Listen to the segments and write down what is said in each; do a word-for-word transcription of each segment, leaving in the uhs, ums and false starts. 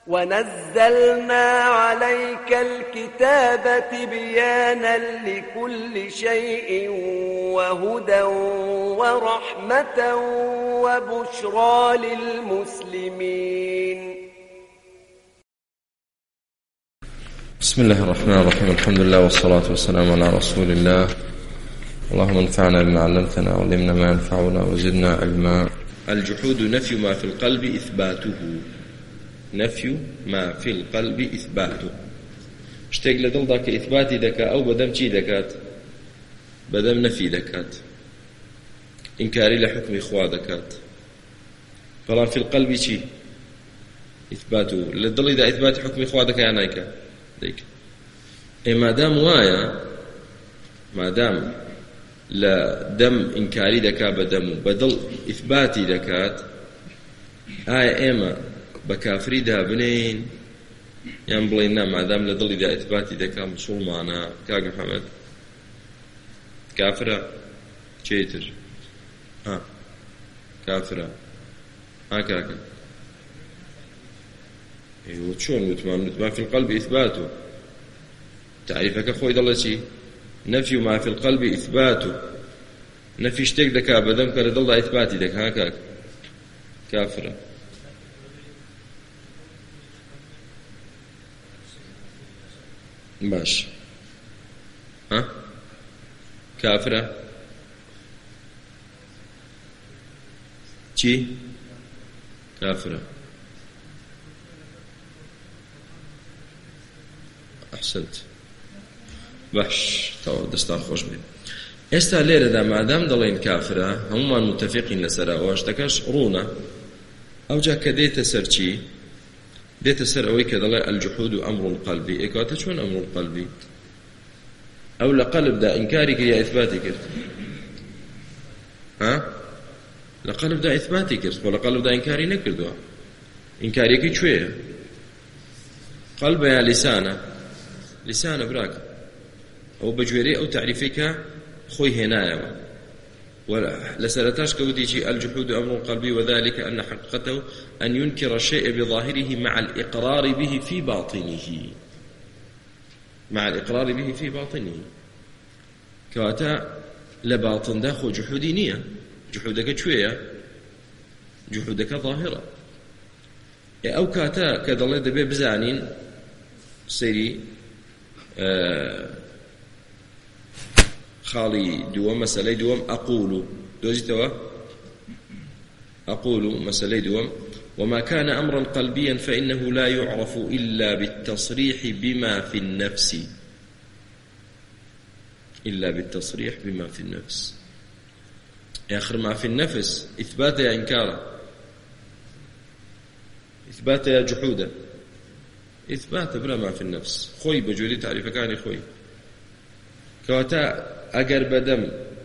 ونزلنا عليك الكتاب تبيانا لكل شيء وهدى ورحمة وبشرى للمسلمين. بسم الله الرحمن الرحيم. الحمد لله والصلاة والسلام على رسول الله. اللهم انفعنا بما علمتنا وعلمنا ما ينفعنا وزدنا علما. الجحود نفي ما في القلب إثباته. نفي ما في القلب إثباته. شتێک لە دڵدا کە ئیثباتی دەکات ئەو بەدەم چی دەکات؟ بەدەم نەفی دەکات، ئینکاری لە حکمی خوا دەکات. بەڵام في القلب چی؟ ئیثباته. لە دڵیدا ئیثباتی حکمی خوا دەکات یان نایکات؟ دەیکات. ئێ مادام وایە، مادام لە دەم ئینکاری دەکات بەدەم و بەدڵ ئیثباتی دەکات، ئایا ئێمە بە کافری دابنین یان بڵێن نا مادام لە دڵیدا ئیثباتی دەکات موسڵمانە؟ کاک محەممەد کافرە؟ چێتر؟ ها کافرە؟ ها کاکە ئێوە چۆن وتمان وتمان في القلب إثباته؟ تعریفەکە خۆی دەڵێ چی؟ نفي ما في القلب إثباته. نفي شتێک دەکات بەدەم کە لە دڵدا ئیثباتی دەکات. ها کاک کافرە؟ باش. ها كافرة چی؟ كافرة. أحسنت. باش تو دستان خوش بێ. ئێستا لێرەدا مادام دەڵێن کافرە هەمومان متفقین لەسەرەوە، شتەکەش ڕوونە. ئەوجا کە دێتە سەر چی؟ دێتە سەر ئەوەی کە دەڵێ الجحود أمر قلبي. ئێکاتە چۆن ئەمر قلبی؟ ئەو لە قەلبدا ئینکاری کرد یا ئیثباتی کرد؟ ها؟ لە قەلبدا ئیثباتی کرد، بۆ لە قەلبدا ئینکاری نەکردووە. ئینکاریەکەی کوێیە؟ قەلبە یا لیسانە؟ لیسانە براکە. ئەو بەگوێرەی ئەو تعریفەی کە خۆی هێنایەوە. لسرتاش كوديشي الجحود أمر قلبي، وذلك أن حقيقته أن ينكر الشيء بظاهره مع الإقرار به في باطنه. مع الإقرار به في باطنه. كواتا لباطن داخل جحودي نية. جحودك شوية، جحودك ظاهرة. أو كاتا كذا دبي بزانين سيري آه خالي دوم مسألة دوم أقول دوزيتوا أقول مسألة دوم وما كان أمرا قلبيا فإنه لا يعرف إلا بالتصريح بما في النفس. إلا بالتصريح بما في النفس. آخر ما في النفس إثبات يا إنكار، إثبات يا جحودة، إثبات بلا ما في النفس. خوي بجولي تعريف كان خوي كواتا ئەگەر بەدەم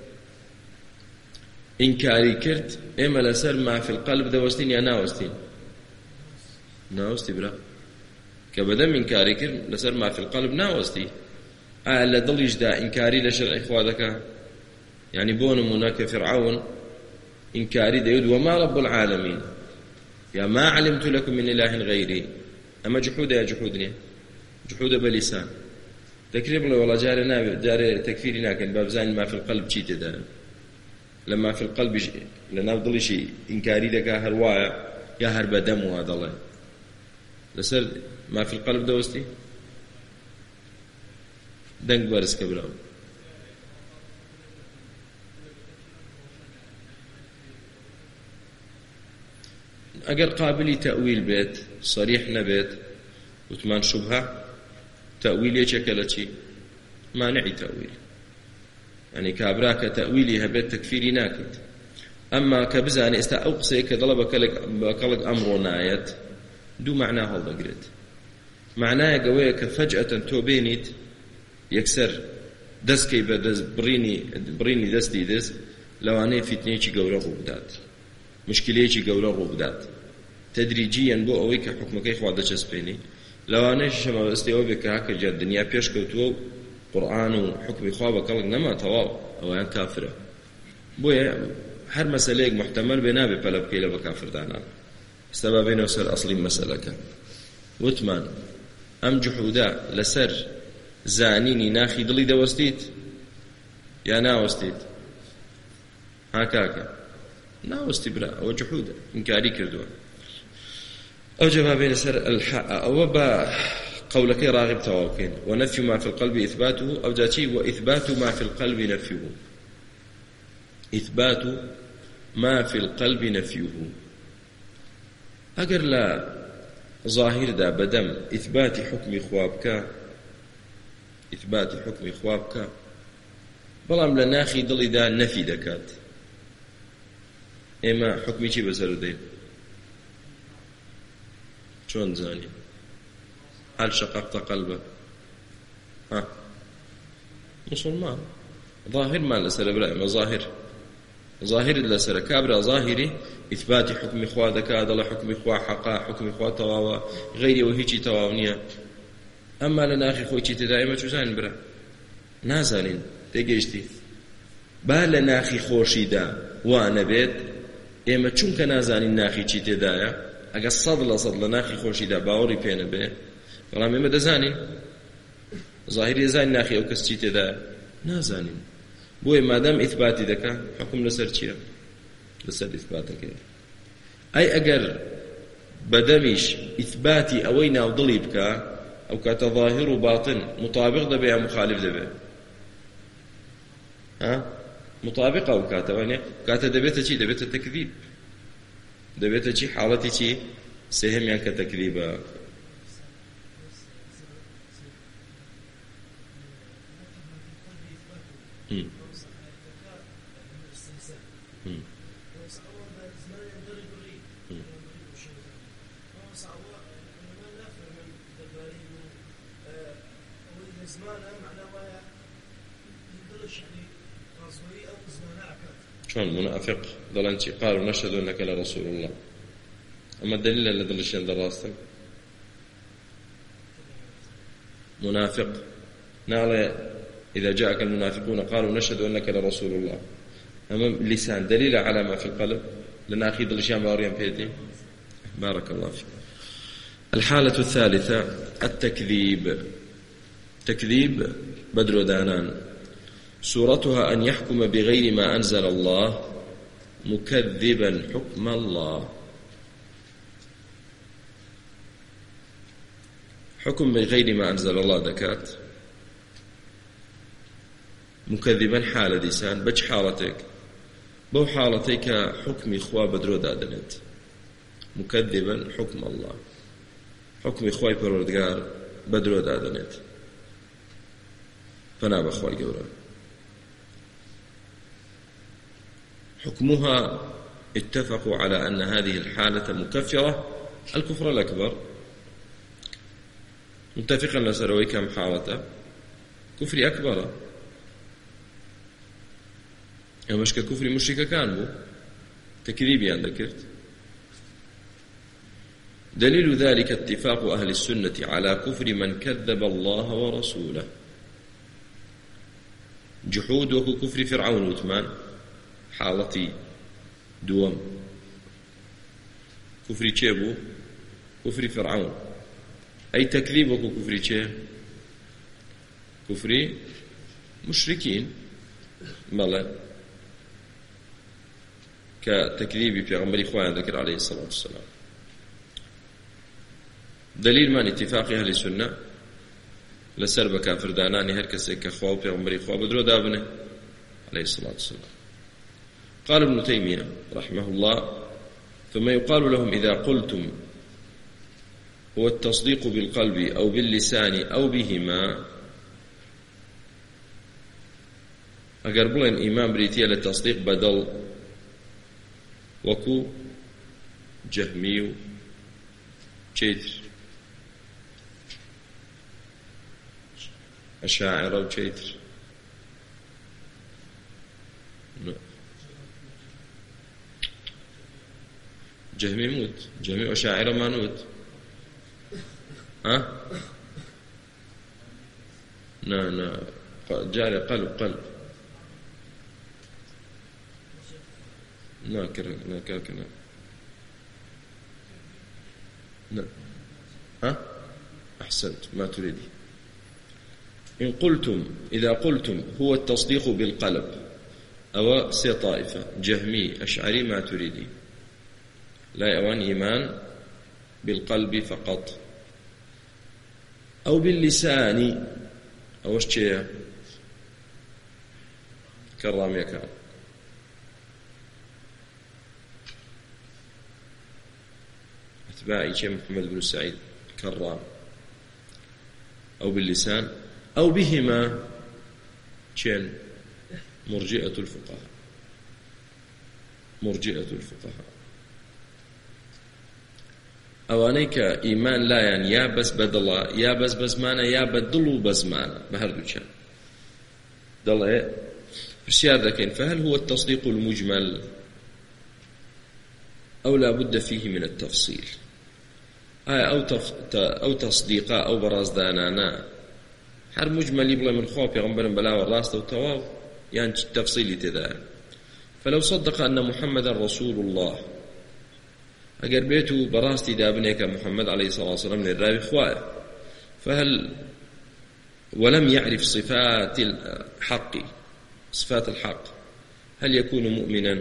ئینکاری کرد ئێمە لەسەر ما في القلب دەوەستین یا ناوەستین؟ ناوەستی برا. کە بەدەم ئینکاری کرد لەسەر ما في القلب ناوەستی. ئایا لە دڵیشدا ئینکاری لە شەرعی خوا دەکات؟ یعنی بۆ نمونە کە فرعون ئینکاری دەیوت وما رب العالمین یا ما علمت لكم من إله غيري. ئەمە جحودە یا جحود نییە؟ جحودە بەلیسان. تكريم الله والله جاري نابي جاري تكفيري لكن بابزان ما في القلب شيء تدا. لما في القلب لنا بضل شيء إنكاري لك هرواية يا هرب دم وهذا الله لسر ما في القلب دوستي دنق بارس كبراو. أجر قابلي تأويل بيت صريح نبيت وثمان شبهة تأويل يشكل شيء مانع تأويل. يعني كابراك تأويلي هبت تكفيري ناكد. أما كبزاني استأوقسي كضلب كلك أمر نايت دو معناه الله قرد. معناه قوية كفجأة توبينيت يكسر دسكي بدز بريني بريني دستي دس لو أنا فتني شيء قوله ربدات مشكلة شيء قوله ربدات تدريجيا بو أويك حكمك إخوة دشس بيني لو أنا شما استيوبك هكا جا الدنيا بيش كوتو قرآن وحكم خوابه قالك نما تواو أو أن كافرة بويا هر مسألة محتمل بنابي بلب كيلا بكافر دانا سببين وسر أصلي مسألة وتمان ئەم جحودا لەسەر زانینی ناخی دڵی دەوەستیت یا ناوەستیت؟ ها کاکە ناوەستی برا، ئەوە جحودە، ئینکاری کردووە. ئەو جوابێ لەسەر ئەوە بە قولەکەی راغب تەواو بکەین. ونفي ما في القلب إثباته أو جاتي وإثبات ما في القلب نفيه. إثبات ما في القلب نفيه. أجر لا ظاهر دا بدم إثبات حكم خوابك إثبات حكم خوابك بەڵام لە ناخی دڵیدا نەفی دەکات. ئێمە حکمی چی بەسەر دەین؟ چۆن زانین؟ هل شققت قلبه؟ ها مسلمان ظاهر ما لسر برا ظاهر ظاهر لسر كابرا ظاهري إثبات حكم خوا دكا دل حكم خوا حقا حكم خوا تواوا غيري وهيجي تواونيا. أما لنا أخي خويتي دائما شو زين برا نازانين تيجيشتي با لنا أخي خوشي دا وانا بيت إما چونك نازانين ناخي چي تدايا أقا صدل صدل ناخي خوشي دا باوري بينا بيه بەڵام ئێمە دەزانین ظاهری دەزانین ناخی ئەو کەس چی تێدایە نازانین. بۆیە مادام ئیثباتی دەکا حکم لەسەر چییە؟ لەسەر ئیثباتەکەی. ئەی ئەگەر بەدەمیش ئیثباتی ئەوەی ناودڵی بکە ئەو کاتە ظاهر و باتن مطابق دەبێ یا مخالف دەبێ؟ ها مطابق ئەو کاتەوە کاتە دەبێتە چی؟ دەبێتە تەکذیب، دەبێتە چی؟ حاڵەتی چی؟ سێهەمیان کە تەکذیبە. هم. هم. شلون منافق ضلنتي قالوا نشهد انك لرسول الله. اما الدليل اللي ضلش عند راسك منافق نعم إذا جاءك المنافقون قالوا نشهد أنك لرسول الله. أما اللسان دليل على ما في القلب لنا أخي ضلشان باريان بيدي. بارك الله فيك. الحالة الثالثة التكذيب. تكذيب بدر دانان صورتها أن يحكم بغير ما أنزل الله مكذبا حكم الله. حكم بغير ما أنزل الله دكات مكذبا حالة ديسان بج حالتك بو حالتك حكم إخوة بدرو دادنت مكذبا حكم الله حكم إخوة پروردگار بدرو دادنت فناب أخوة الجورة. حكمها اتفقوا على أن هذه الحالة مكفرة الكفر الأكبر. متفقا لسروي كم حالته كفر أكبر أما مش ككفر مشرك كان بو تكذيبي عن ذكرت. دليل ذلك اتفاق أهل السنة على كفر من كذب الله ورسوله. جحود وكو كفر فرعون وثمان حالتي دوم كفر تشيبو كفر فرعون أي تكذيب وكو كفر تشيب كفر مشركين ملا كتكذيب في غمر إخوان ذكر عليه الصلاة والسلام. دليل من اتفاق أهل السنة لسرب كافر داناني هركس كخواب في غمر إخوان بدرو دابنه عليه الصلاة والسلام. قال ابن تيمية رحمه الله ثم يقال لهم إذا قلتم هو التصديق بالقلب أو باللسان أو بهما أقربوا إمام بريتيا للتصديق بدل وكو جهمي وشيتر أشاعرة وشيتر جهمي موت جهمي وأشاعرة ما نوت ها نا نا جاري قلب قلب ناكر ناكر كنا نا ها؟ أحسنت ما تريدي. إن قلتم إذا قلتم هو التصديق بالقلب أو سي طائفة جهمي أشعري ما تريدي لا يوان إيمان بالقلب فقط أو باللسان أو اشتيا كرام يكام أتباعي شيخ محمد بن سعيد كرام أو باللسان أو بهما شين مرجئة الفقهاء مرجئة الفقهاء أوانيك إيمان لا يعني يا بس بدلا يا بس بزمانة يا بدلو بزمانة بهردو شان دل برسيار ذاكين فهل هو التصديق المجمل أو لا بد فيه من التفصيل أو تف... أو تصديقا أو برازدانانا هر مجمل يبلا من خوف يغنبرن بلا والراس وتواو يعني تفصيلي تذا فلو صدق أن محمد رسول الله أجر بيته براستي دابنيك محمد عليه الصلاة والسلام للرابي خواه فهل ولم يعرف صفات الحق صفات الحق هل يكون مؤمنا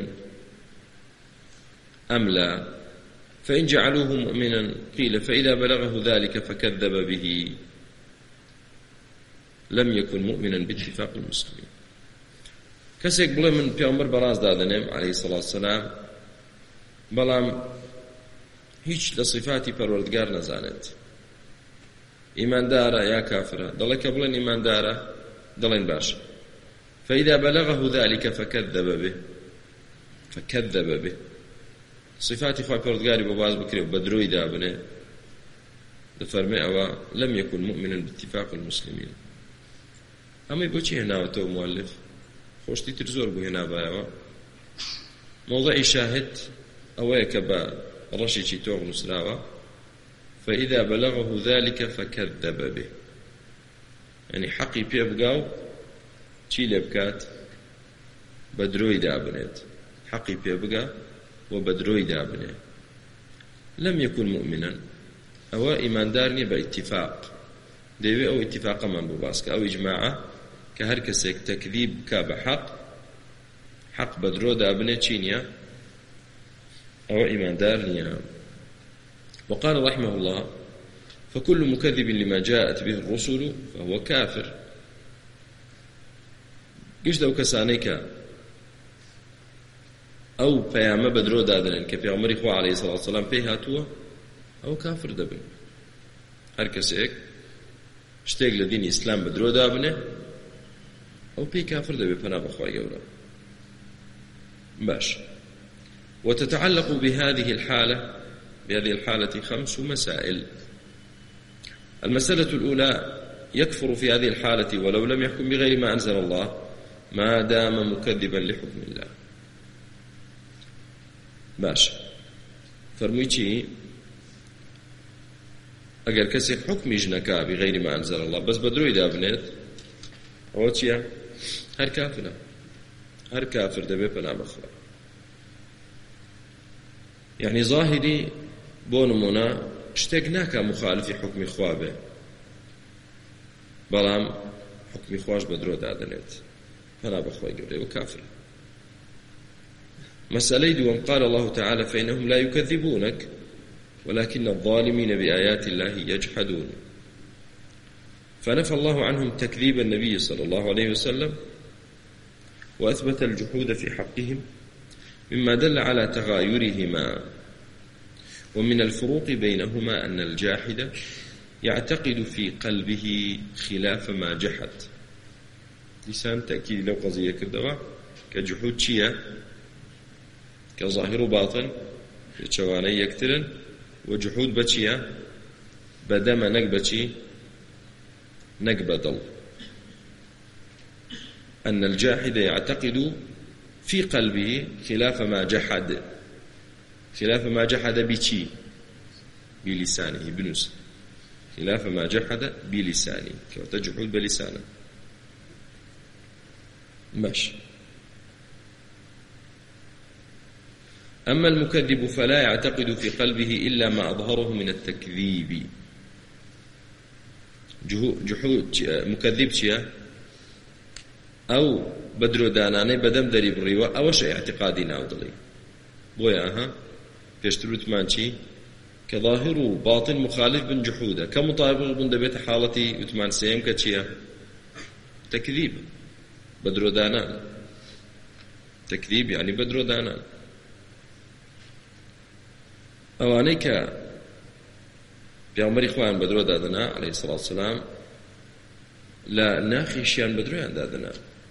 أم لا؟ فإن جعلوه مؤمنا قيل فإذا بلغه ذلك فكذب به لم يكن مؤمنا باتفاق المسلمين. كسيك بلا من بيغمبر براز دادنم عليه الصلاة والسلام بلام هيش لصفاتي پروردگار نزانت إيمان دارا يا كافرة دلك بلن إيمان دارا دلن باش فإذا بلغه ذلك فكذب به فكذب به صفاتي خواه پروردگاری بباز بكري وبدروي دابنه دفرمي أوا لم يكن مؤمنا باتفاق المسلمين. أما يبو چي هنا وتو مؤلف خوشتي ترزور بو هنا بايوا موضعي شاهد أويك با رشي چي توغ نسراوا فإذا بلغه ذلك فكذب به يعني حقي بيبقاو چي لبكات بدروي دابنت حقي بيبقا وبدروي دابنه لم يكن مؤمنا أو إيمان دارني باتفاق ديوي أو اتفاق من بباسك أو إجماعة كهركسك تكذيب كاب حق حق بدرو دابنه چينيا أو إيمان دارني. وقال رحمه الله فكل مكذب لما جاءت به الرسل فهو كافر. قش دو كسانيك أو بيامة بدرو دادن كبيامر إخوة عليه الصلاة والسلام فيه هاتوا أو كافر دبن هر كسيك اشتاق لدين إسلام بدرو دابنه أو بي كافر دبن فنا بخواه يورا باش. وتتعلق بهذه الحالة بهذه الحالة خمس مسائل. المسألة الأولى يكفر في هذه الحالة ولو لم يحكم بغير ما أنزل الله ما دام مكذبا لحكم الله. باش فرمووی چی ئەگەر کەسێک حکمیش نەکا بغیری ما ئەنزەل الله بەس بە درۆی دابنێت ئەوە چییە؟ هەر کافرە هەر کافر دەبێت پەنا بەخوا. یعنی ظاهری بۆ نمونە شتێک ناکا مخالفی حکمی خوا بێ بەڵام حکمی خواش بە درۆ دادنێت پەنا بەخوای گەورەی و کافرە. مسألة دوم قال الله تعالى فإنهم لا يكذبونك ولكن الظالمين بآيات الله يجحدون. فنفى الله عنهم تكذيب النبي صلى الله عليه وسلم وأثبت الجحود في حقهم مما دل على تغايرهما. ومن الفروق بينهما أن الجاحد يعتقد في قلبه خلاف ما جحد. لسان تأكيد لو قضية كذبة كجحود شيئا كظاهر وباطن يتشواني يكترن وجحود بچيا بدم نقبتي نقبدل. أن الجاحد يعتقد في قلبه خلاف ما جحد خلاف ما جحد بشي بلسانه بنس خلاف ما جحد بلسانه كوتجحود بلسانه ماشي. أما المكذب فلا يعتقد في قلبه إلا ما أظهره من التكذيب جحود مكذب شيء أو بدرو داناني بدم دري بريوة أو شيء اعتقادي ناودلي بويا ها بيشتروت مانشي كظاهر وباطن مخالف بن جحوده كمطابق بن دبيت حالتي يتمان سيم كتشيا تكذيب بدرو دانان تكذيب يعني بدرو دانان أوانيك بيعمر إخوان بدرو دادنا عليه الصلاة والسلام لا ناخي شيئا بدرو دادنا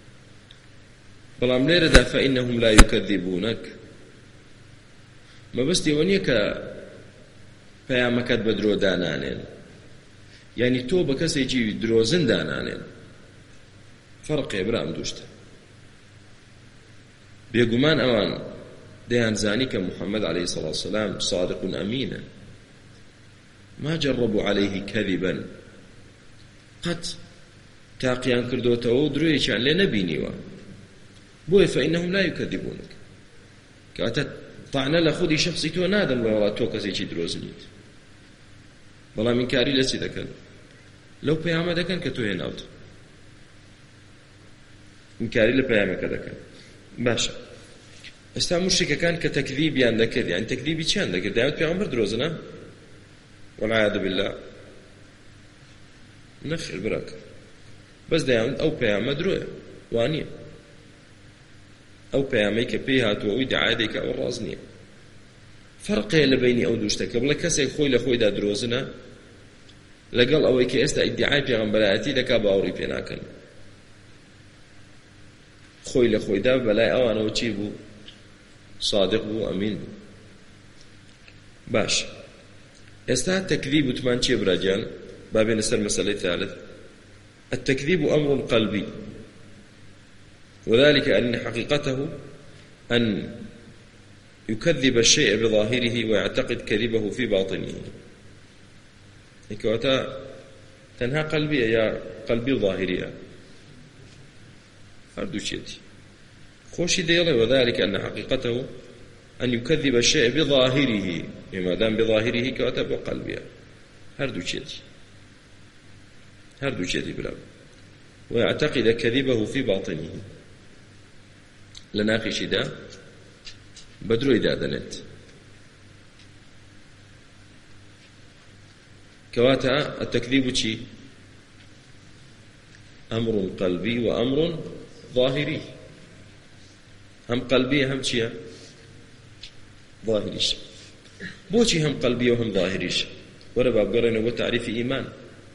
بلام ليردا فإنهم لا يكذبونك ما بس ديوانيك پەیامەکەت بە درۆ دانانێن یعنی تۆ بە کەسێکی درۆزن دانانێن فەرقێ برام دووشتە بێگومان ئەوان دەیانزانی کە محەممەد عليه الصلاة والسلام صادق ئەمینە ما جربوا عليه كذبا قد تاقیان کردوتەوە و درۆیەکیان لێ نەبینیوە بۆیە فإنهم لا يكذبونك کەواتە طعنە لە خودی شخصی تۆ نادەن وڵات تۆ کەسێکی درۆزنیت بەڵام ئینکاری لە چی دەکەن لەو پەیامە دەکەن کە تۆ هێناوت ئینکاری لە پەیامەکە دەکەن باشە ئێستا موشکەکان کە تەکذیبیان دەکرد یعنی تەکذیبی چیان دەکرد دەیانوت پێغەمبەر درۆزنە والعیاذ بالله نەخێر براکە بەس دەیانوت ئەو پەیامە درۆیە وانییە ئەو پەیامەی کە پێی هاتووە ئەوی دەعایەدێکە ئەو ڕاز نییە فەرقەیە لە بینی ئەو دوو شتەکە بڵێ کەسێک خۆی لە خۆیدا درۆزنە لەگەڵ ئەوەی کە ئێستا ئیدعای پێغەمبەرایەتی دەکا باوەڕی پێ ناکەن خۆی لە خۆیدا بەلای ئەوانەوە چی بوو صادق بوو ئەمین بوو باش ئێستا تەکذیب وتمان چییە براگیان با بێنە سەر مەسەلەی ثالث التكذيب أمر قلبي وذلك أن حقيقته أن يكذب الشيء بظاهره ويعتقد كذبه في باطنه إكواتا تنها قلبي يا قلبي ظاهرية هردو شيتي خوشي ديالي وذلك أن حقيقته أن يكذب الشيء بظاهره ما دام بظاهره كواتا بقلبي هردو شيتي هردو شيتي بلا ويعتقد كذبه في باطنه لناقش دا بدرو إدادنت كواتا التكذيب شي أمر قلبي وأمر ظاهري هم قلبي هم شيء ظاهريش بوشي هم قلبي وهم ظاهريش ولا باب قرن وتعريف إيمان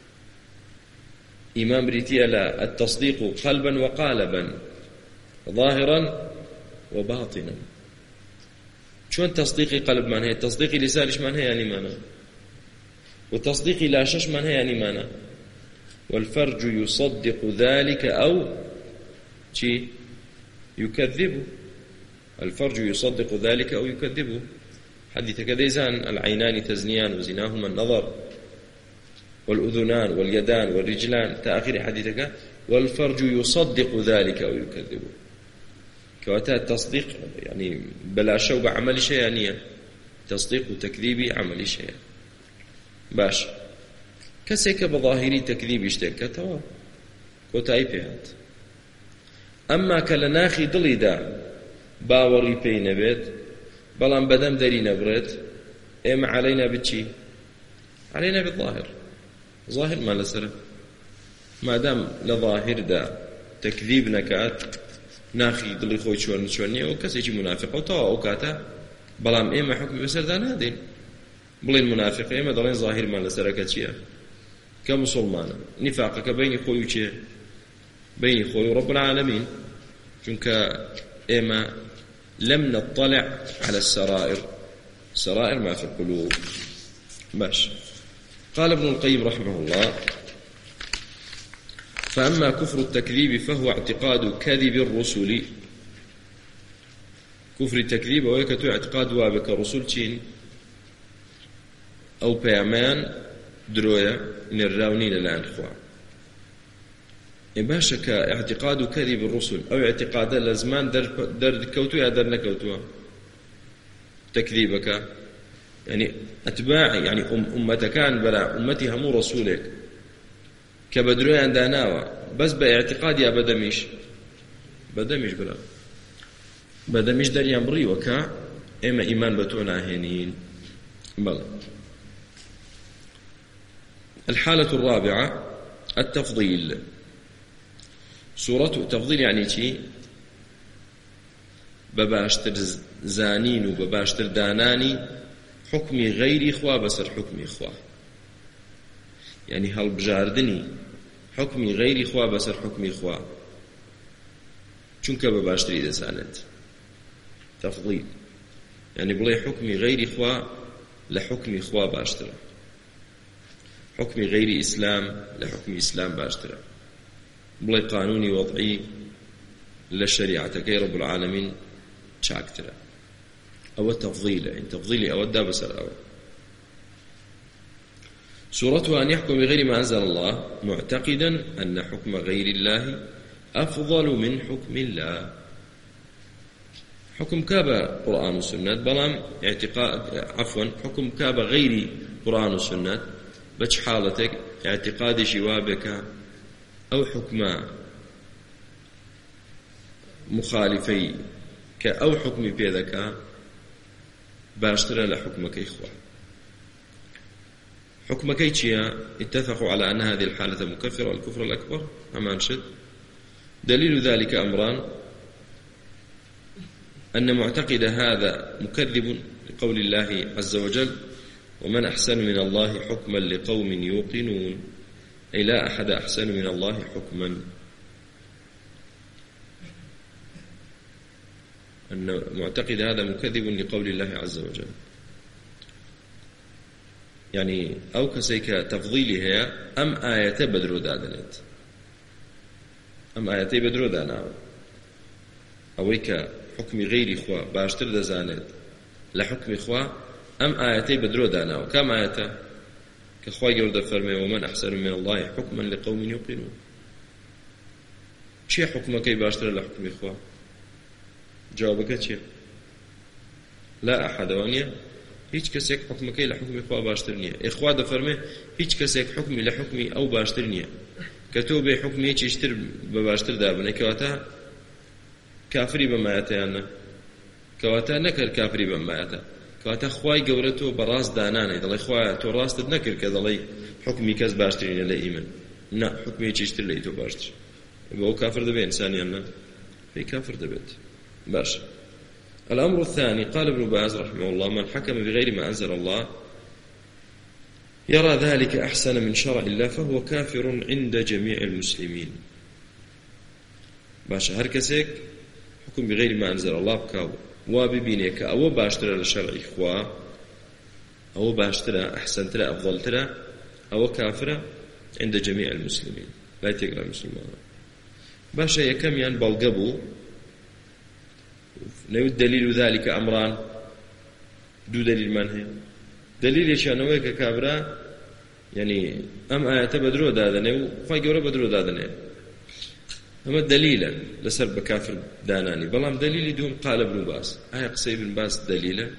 إيمان بريتيا لا التصديق قلبا وقالبا ظاهرا وباطنا شون تصديقي قلب من هي تصديقي لسانش من هي يعني مانا وتصديقي لا شش من هي يعني مانا والفرج يصدق ذلك أو شي يكذبه الفرج يصدق ذلك أو يكذبه حديث كذيزان العينان تزنيان وزناهما النظر والأذنان واليدان والرجلان تأخير حديثك والفرج يصدق ذلك أو يكذبه كواتا التصديق يعني بلا شوب عمل شيئانية تصديق وتكذيبي عمل شيئا باش كسيك بظاهري تكذيب اشتكى توا كوتاي بيهات أما كلناخي دلي دا باوري بين بيت بلان بدم داري نبرت إما علينا بتشي علينا بالظاهر ظاهر ما لسره ما دام لظاهر دا تكذيب نكات ناخي دلي خوي شون شوني او كسيجي منافق او تو او كاتا بلام ايما حكم بسردان هادين بلين منافق ايما دلين ظاهر ما لسره كتشيا كمسلمان نفاقك بين خوي وشي بين خوي رب العالمين چونك ايما لم نطلع على السرائر سرائر ما في القلوب باش قال ابن القيم رحمه الله فأما كفر التكذيب فهو اعتقاد كذب الرسل كفر التكذيب ويكتو اعتقاد وابك الرسل تشين أو بيامان درويا نراونين الآن خوا إباشك اعتقاد كذب الرسل أو اعتقاد لزمان در, در كوتو يا در نكوتو تكذيبك يعني أتباع يعني أم أمتكان بلا أمتي همو رسولك کە بە درۆیان داناوە بەس بە ئێعتیقاد یا بەدەمیش بەدەمیش برا بەدەمیش دەریان بڕیوە کە ئێمە ئیمان بە تۆ ناهێنین. بەڵێ. الحالة الرابعة التفضيل. سورة تفضيل يعني چی؟ بباشتر زانين و بباشتر داناني حكمي غيري خوا بسر حكمي خوا، يعني هل بجاردني حكمي غيري خوا بسر حكمي خوا چونك بباشتري دسانت. تفضيل يعني بلي حكمي غيري خوا لحكمي خوا باشتر، حكمي غير إسلام لحكم إسلام باشتر، بلي قانوني وضعي للشريعة كي رب العالمين شاكتر. أو التفضيل يعني تفضيلي أو الدا بسر أو. سورتها أن يحكم بغير ما أنزل الله معتقدا أن حكم غير الله أفضل من حكم الله. حكم كابا قرآن والسنة بلام اعتقاد عفوا حكم كابا غير قرآن والسنة بچ حالتك اعتقاد شوابك أو حكم مخالفي كأو حكم بيدك باشترى لحكمك إخوة. حكمك إيشيا اتفقوا على أن هذه الحالة مكفرة والكفر الأكبر أما أنشد. دليل ذلك أمران: أن معتقد هذا مكذب لقول الله عز وجل: ومن أحسن من الله حكما لقوم يوقنون، أي لا أحد أحسن من الله حكما. أن معتقد هذا مكذب لقول الله عز وجل، يعني أو كسيك تفضيلي هي أم آية بدرو دادنت أم آياتي بدرو دانا أويك حكم غير إخوة باشتر دزانت لحكم إخوة أم آياتي بدرو دانا وكم آياته كخوة جورد فرمي: ومن أحسن من الله حكما لقوم يوقنون. چه حكمك باشتر لحكم إخوة؟ جوابك چه؟ لا أحد وانيا هیچ کەسێک حکمەکەی لە حکمی خوا باشتر نییە. ئێخوا دەفەرمێ هیچ کەسێک حکمی لە حکمی ئەو باشتر نییە کە تۆ بێ حکمێکیش تر بە باشتر دابنێ، کەواتە کافری بەمایەتەیان نە، کەواتە نەکرد کافری بەمایەتە، کەواتە خوای گەورە تۆ بەڕاست دانانێ دەڵێ خوایە تۆ ڕاستت نەکرد کە دەڵێ حکمی کەس باشترینە لە ئیمن، نا حکمێکیش تر لەی تۆ باشتر، بۆ ئەو کافر دەبێت ئینسانیان نە پێی کافر دەبێت. باش. الأمر الثاني: قال ابن باز رحمه الله: من حكم بغير ما أنزل الله يرى ذلك أحسن من شرع الله فهو كافر عند جميع المسلمين. باش هر كسيك حكم بغير ما أنزل الله بكاو وببينيك أو باشترى لشرع إخوة أو باشترى أحسن ترى أفضل ترى أو كافر عند جميع المسلمين لا يتقرأ المسلمين. باش يكم ين بالقبو نود دليل ذلك أمران دو دليل منه دليل يشانوه ككابرا يعني أم آيات بدرو دادنه وخواهي قورا بدرو دادنه أما دليلا لسر بكافر داناني بلام دليل دوم. قال ابن باز: آية قصي ابن باز دليلا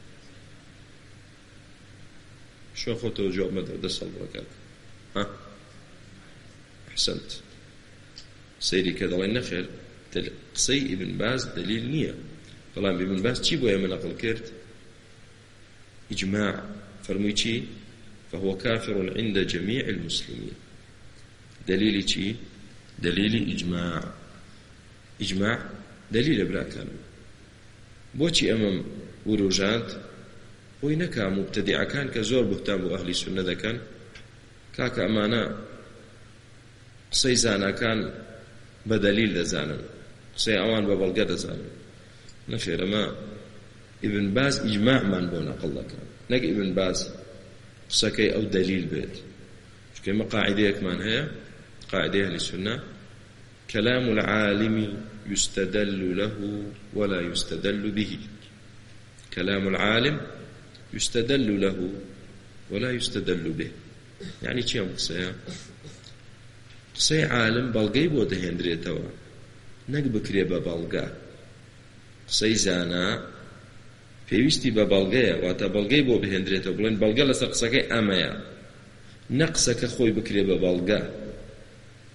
شو أخوته جواب مدعو دسال بركات ها أحسنت سيري كذا وين نخير قصي ابن باز دليل نية. طالما ابن باز چی بويا من أقل كرت إجماع فرمي چی فهو كافر عند جميع المسلمين. دليل چی دليل إجماع. إجماع دليل براكان بوچی أمام وروجات وينكا مبتدع كان كزور بهتان بو أهل السنة ذا كان كاك أمانا قصي زانا كان بدليل دزانا قصي أوان ببلغة دزانا نخير. ما ابن باز إجماع من بونا قل كان نك ابن باز قصكي أو دليل بيت كما قاعدة كمان هي قاعدة أهل السنة: كلام العالم يستدل له ولا يستدل به. كلام العالم يستدل له ولا يستدل به. يعني چی هم قصيا قصي عالم بلغي بو دهندريتوا نك بكري ببلغا. قصي زانا پێویستی بە بەڵگەیە واتە بەڵگەی بۆ بهێندرێتەوە بڵێن بەڵگە لەسەر قسەکەی ئەمەیە، نەقسەکە خۆی بکرێ بە بەڵگە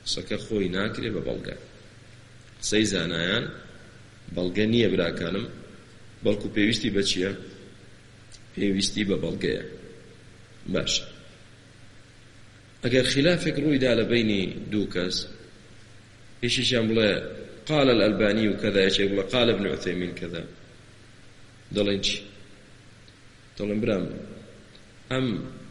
قسەکە خۆی ناکرێ بە بەڵگە. قسەی زانایان بەڵگە نییە براکانم، بەڵکو پێویستی بە چییە؟ پێویستی بە بەڵگەیە. باش، ئەگەر خلافێک ڕوویدا لە بینی دوو کەس، هیچیشیان بڵێ قال الألباني وكذا، یەکێک بڵێ قال ابن عثيمين كذا، دەڵێن چی؟ دەڵێن برام ئەم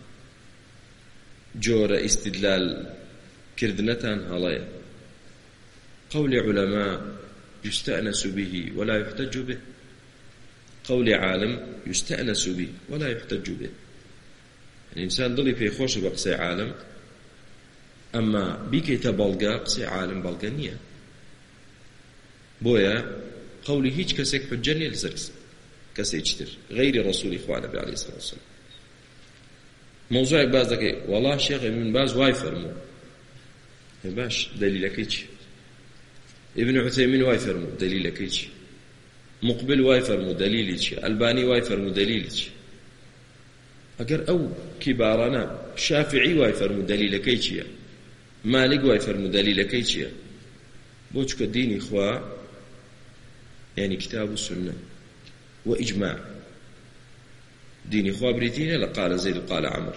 جۆرە ئیستیدلال کردنەتان هەڵەیە. قول علماء يستأنس به ولا يحتج به، قول عالم يستأنس به ولا يحتج به. يعني إنسان ضلي في خوش بقصي عالم، أما بيكي تبلغا قصي عالم بلغا نية. بويا قولي هيج كسيك حجاني لسركس كسيجتر غير رسول إخوانه عليه الصلاة والسلام. موضوع بازك والله شيخ ابن باز واي فرمو باش دليلك ايش، ابن عثيمين واي فرمو دليلك ايش، مقبل واي فرمو دليلك، الباني واي فرمو دليلك. اگر او كبارنا شافعي واي فرمو دليلك ايش، مالك واي فرمو دليلك ايش. بوشك الدين اخوا يعني كتاب السنة وإجماع. دين إخوة بريتين لقال زيد قال عمر،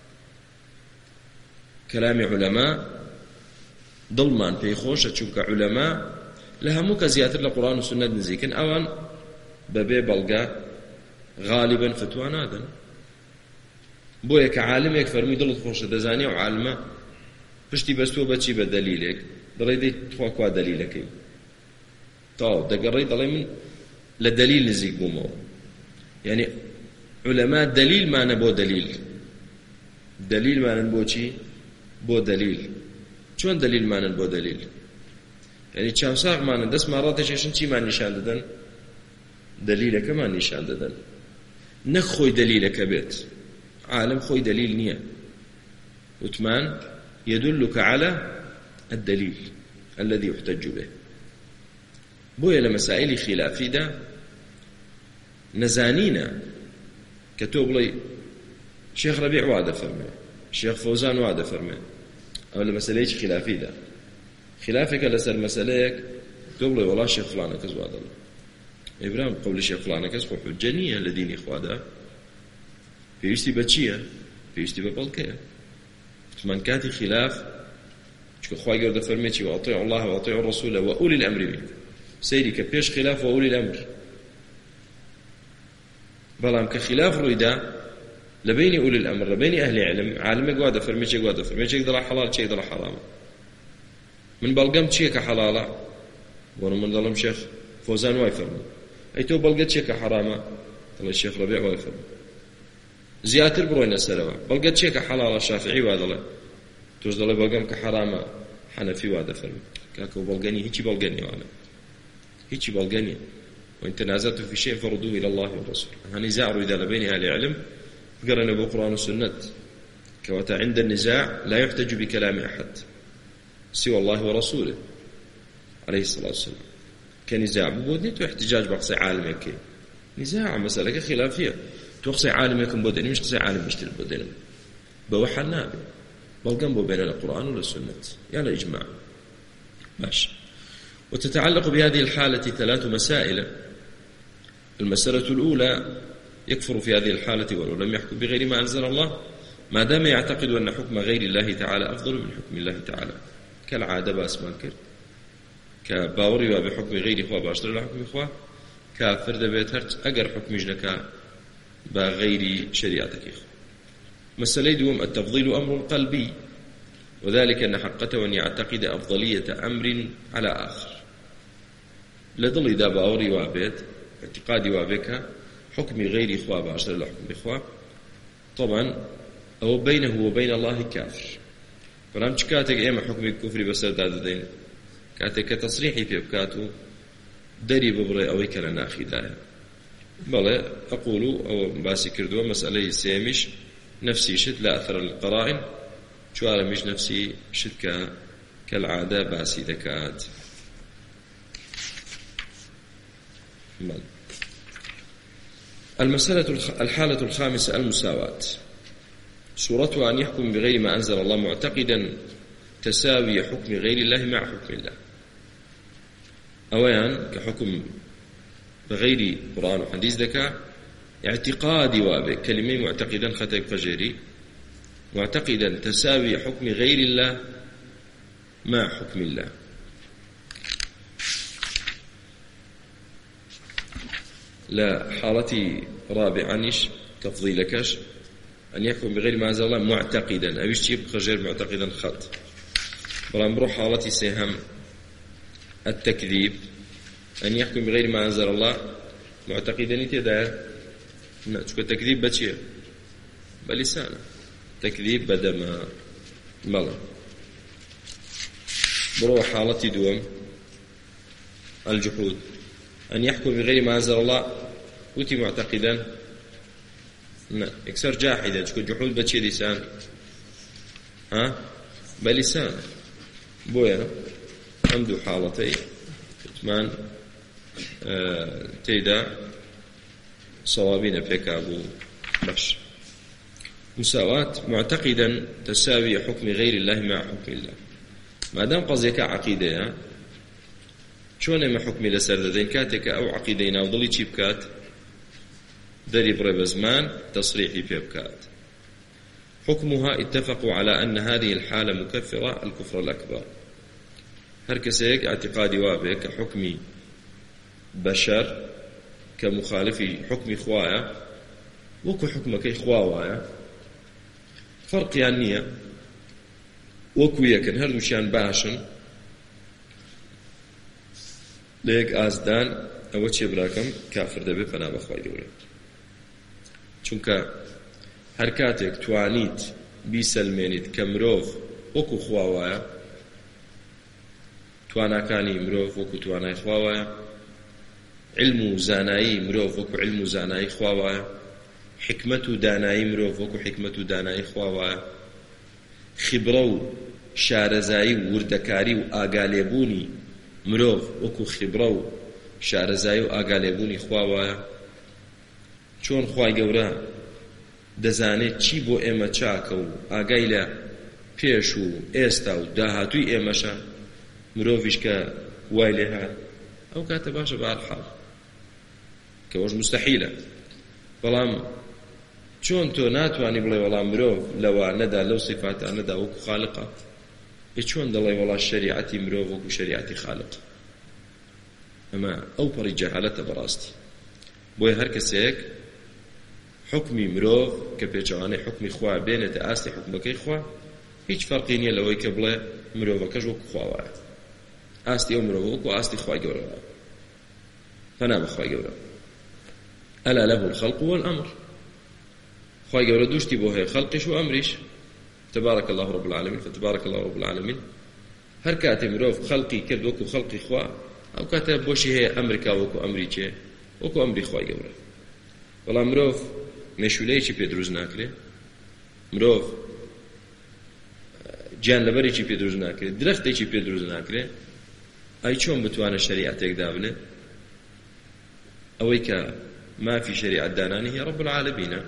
كلام علماء ضلمان في خوشة شوك علماء لها مو كزياتر لقرآن والسنة نزيكن أوان ببي بلغا غالبا فتوى نادن. بويا كعالم يكفرمي دلت خوشة دزاني وعالمة پشتی بەستووە بەچی بە دەلیلێک دەڵێ دەی تخوا کوا دەلیلەکەی تاو دەگەڕێی دەڵێ من لە دەلیل نزیک بوومەوە. یعنی علەما دەلیلمانە بۆ دەلیل، دەلیلمانن بۆ چی؟ بۆ دەلیل. چۆن دەلیلمانن بۆ دەلیل؟ یعنی چاوساغمانن دەستمان ڕاتێکێشن چیمان نیشان دەدەن؟ دەلیلەکەمان نیشان دەدەن، نەک خۆی دەلیلەکە بێت. عالم خۆی دەلیل نییە، وتمان يدلك على الدليل الذي يحتج به. بويا لمسائل خلافي دا نزانينا كتب لي شيخ ربيع وعد فرمي، شيخ فوزان وعد فرمي، أو لمسائل خلافي دا خلافك لسر مسألك كتب لي والله شيخ فلان كز وعد الله إبراهيم قول شيخ فلان كز حجانية لدين إخوادا في يشتي بتشية في يشتي ببلكية. من كاتي خلاف شكو خواهي قرد فرميتي وأطيعوا الله وأطيعوا الرسول وأولي الأمر منكم. سيدي كبيش خلاف وأولي الأمر، بلام كخلاف رويدا لبين أولي الأمر لبين أهل علم، عالم قوادة فرميتي قوادة فرميتي يقدر حلال شيء يقدر حرام. من بلقم شيء كحلالة وانا من ظلم شيخ فوزان واي فرمي، أي تو بلقت شيء كحرامة طلع الشيخ ربيع واي فرمي. زياتر بروينا سلوى بلقت شيء كحلال الشافعي وهذا لا توجد له بلقم كحرامة حنفي وهذا فرمي كاكو بلقني هيك بلقني وانا هيك بلقني. وإن تنازعتم في شيء فردوه إلى الله والرسول. هنزاع إذا بين أهل العلم قرنا بالقرآن والسنة كوتا عند النزاع لا يحتج بكلام أحد سوى الله ورسوله عليه الصلاة والسلام. كنزاع بودني تو احتجاج بقصي عالمك نزاع مسألة خلافية توقصي عالمكم بودني مش قصي عالم مشتري بودني بوحى النابي بالقنبو بين القرآن والسنة يعني إجماع ماشي. وتتعلق بهذه الحالة ثلاث مسائل. المسألة الأولى يكفر في هذه الحالة ولو لم يحكم بغير ما أنزل الله ما دام يعتقد أن حكم غير الله تعالى أفضل من حكم الله تعالى. كالعادة بأسمان كرد كباوري بحكم غير إخوة باشتر لحكم إخوة كافر دبيت هرت أقر حكم جنك بغير شريعتك إخوة. مسألة دوم التفضيل أمر قلبي، وذلك أن حقته أن يعتقد أفضلية أمر على آخر. لضل إذا باوري وابيت اعتقادي وابك حكم غير إخوة باشتر لحكم إخوة طبعا أو بينه وبين الله كافر. فنام كاتك إيما حكم الكفر بسرد هذا الدين كاتك تصريحي في أبكاته دري ببري أو يكلا ناخي دايا بل أقول أو باسي كردوا مسألة سيمش نفسي شد لا أثر للقرائن شوارا مش نفسي شد ك... كالعادة باسي ذكات. بل. المسألة الخ... الحالة الخامسة المساواة. صورتها أن يحكم بغير ما أنزل الله معتقدا تساوي حكم غير الله مع حكم الله أولا كحكم بغير قرآن وحديث ذكاء اعتقادي وابه كلمة معتقدا خطأ فجري معتقدا تساوي حكم غير الله مع حكم الله لا حالتي رابعانش تفضيلكش أن يحكم بغير ما أنزل الله معتقدا أو يشتي بغير معتقدا خط بلان بروح حالتي سهم التكذيب أن يحكم بغير ما أنزل الله معتقدا تدار شو التكذيب بشيء بلسانه تكذيب بدم ملا بروح حالتي دوم الجحود أن يحكم بغير ما أنزل الله وتي معتقدا لا اكثر جاحدا شو الجحود بشيء لسان ها بلسان بويا عنده حالتي ثمان آه تيدا صوابين فيك أبو بش مساواة معتقدا تساوي حكم غير الله مع حكم الله ما دام قصدك عقيدة شون ما حكمي لسر ذين كاتك أو عقيدين أو ضلي بكات دري بريب زمان تصريحي في بكات حكمها اتفقوا على أن هذه الحالة مكفرة الكفر الأكبر هركسيك اعتقادي وابه كحكمي بشر كمخالفي حكم خوايا وكو حكمك خوايا فرق يعني وكو يكن هر مشان باشن ليك آزدان أو چه براكم كافر دبي فنا بخواي دوري چونك هركاتك توانيت بيسلمينيت كمروف وكو خوايا توانا كاني مروف وكو توانا خوايا علم زانایی مروف وکو علم زانایی خواوایە حکمت و دانایی مروف وکو حکمت و دانایی خواوایە خبرە و شارەزایی و وردەکاری و ئاگالێبوونی مرۆڤ وەکو خبرە و شارەزایی و ئاگالێبوونی خواوایە چۆن خوای گەورە دەزانێت چی بۆ ئێمە چاکە و ئاگای لە پێش و ئێستا و داهاتووی ئێمەشە مرۆڤیش کە وای لێ هات ئەو کاتە باشە بەهەرحاڵ کەوەش مستحیلە بەڵام چۆن تۆ ناتوانی بڵێ وەڵام مرۆڤ لەوە نەدا لەو سیفاتە نەدا وەکو خالقە ئێ چۆن دەڵێ وەڵا شەریعەتی مرۆڤ وەکو شەریعەتی خالق ئەمە ئەو پەڕی جەهالەتە بەڕاستی بۆیە هەر کەسێک حکمی مرۆڤ کە پێچەوانەی حکمی خوا بێنێتە ئاستی حکمەکەی خوا هیچ فەرقی نییە لەوەی کە بڵێ مرۆڤەکەش وەکو خواوایە ئاستی ئەو مرۆڤ وەکو ئاستی خوای گەورەوە فەنا بەخوای گەورە ئەلا لەهو الخەلق والأمر خوای گەورە دوشتی بۆ هەیە خەڵقیش و ئەمریش تبارك الله رب العالمين فتبارك الله رب العالمين هەر کاتێ مرۆڤ خەڵقی کرد وەکو خەڵقی خوا ئەو کاتە بۆشی هەیە ئەمریکا وەکو ئەمری چێ وەکو ئەمری خوای گەورە بەڵام مرۆڤ مێشولەیەکی پێ دروست ناکرێ مرۆڤ گیان لەبەرێکی پێ دروست ناکرێت درەختێکی پێ دروست ناکرێت ئەی چۆن بتوانە شەریعەتێک دابنێ ئەوەی کە مافی شەریعەت دانانی هی رب العالمینە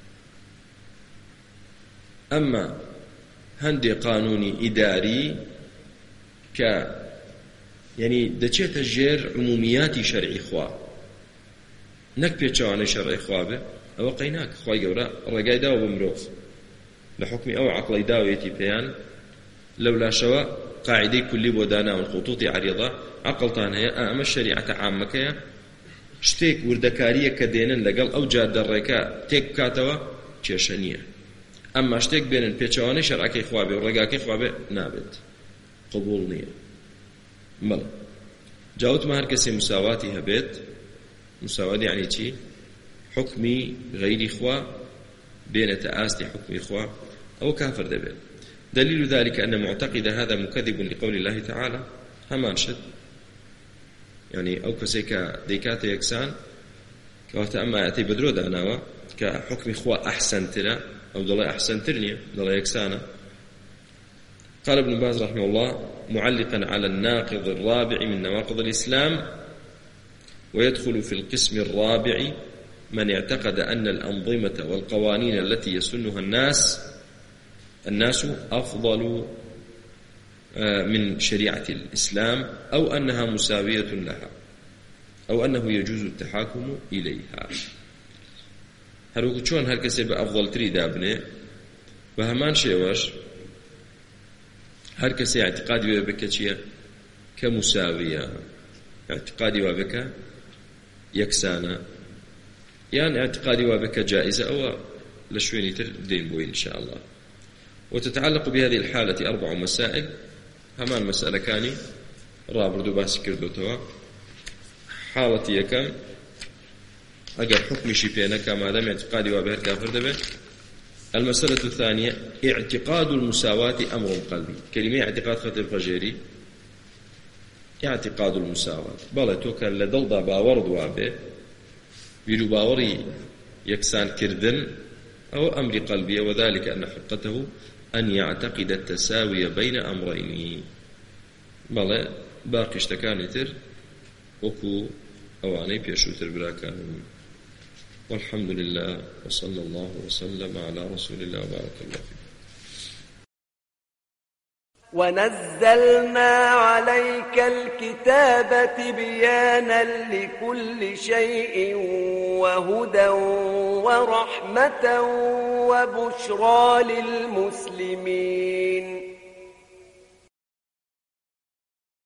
ئەمما هەندێک قانونی ئیداری کە یعنی دەچێتە ژێر عمومیاتی شەرعی خوا نەک پێچەوانەی شەرعی خوا بێ ئەوە قەیناک خوای گەورە ڕێگای داوە بە مرۆڤ لە حکمی ئەو عەقڵەی داوێتی پێیان لەولاشەوە قاعدەی کولی بۆ داناون خطوطی عەریضە عەقڵتان هەیە ئەمە شەریعەتە عامەکەیە شتێک وردەکاریە کە دێنن لەگەڵ ئەو جادە ڕێکە تێک بکاتەوە کێشە نییە ئەمما شتێک بێنن پێچەوانەی شەرعەکەی خوا بێ و ڕێگاکەی خوا بێ نابێت قبوڵ نییە بەڵێ جاوتمە هەر کەسێ مساواتی هەبێت مساوات یعنی چی حکمی غەیری خوا بێنێتە ئاستی حکمی خوا ئەو کافر دەبێت دليل ذلك أن معتقد هذا مكذب لقول الله تعالى همان شد يعني أو كسيكا ديكات يكسان كواتا أما يأتي بدرو داناوا كحكم خوا أحسن ترى أو دلا أحسن ترني دلا يكسانا قال ابن باز رحمه الله معلقا على الناقض الرابع من نواقض الإسلام ويدخل في القسم الرابع من اعتقد أن الأنظمة والقوانين التي يسنها الناس الناس أفضل من شريعة الإسلام أو أنها مساوية لها أو أنه يجوز التحاكم إليها. هەروەکو چۆن هەر کەسێ بە ئەفضەڵتری دابنێ بە هەمان شێوەش هەر کەسێ اعتقادی وێ بکە چییە کە مساویە، اعتقادی وا بکە یەکسانە، یان اعتقادی وا بکە جائزە، ئەوە لە شوێنی تر دێن بۆی إن شاء الله. وتتعلق بهذه الحالة أربع مسائل، همان مسألة كاني رابردو باسي كردوتوا. حالة يكم أجر حكم شبينا كما دام اعتقادي وابهر كافر دبه. المسألة الثانية اعتقاد المساواة أمر قلبي. كلمة اعتقاد خطير فجيري اعتقاد المساواة بلا توكا لدل دا باور دوابه بيرو باوري يكسان كردن أو أمر قلبي، وذلك أن حقته أن يعتقد التساوي بين أمرين. بلا باقي اشتكانتر وكو أواني بيشوتر براكان. والحمد لله وصلى الله وسلم على رسول الله وبارك الله فيه. ونزلنا عليك الكتاب بيانا لكل شيء وهدى ورحمة وبشرى للمسلمين.